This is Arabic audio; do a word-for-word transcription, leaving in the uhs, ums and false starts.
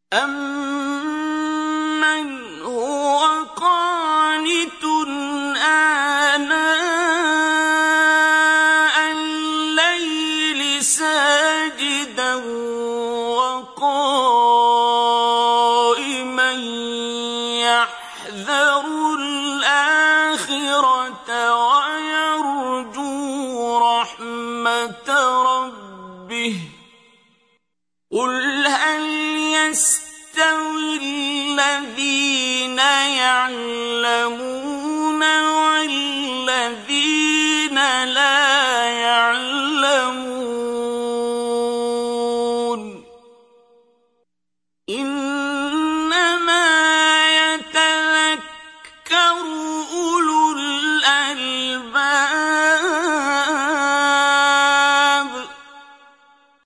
أَمَّنْ هُوَ قَانِتٌ آنَاءَ اللَّيْلِ سَاجِدًا وَقَائِمًا يَحْذَرُ الْآخِرَةَ وَيَرْجُو رَحْمَةَ رَبِّهِ ۗ قُلْ هَلْ يَسْتَوِي الَّذِينَ يَعْلَمُونَ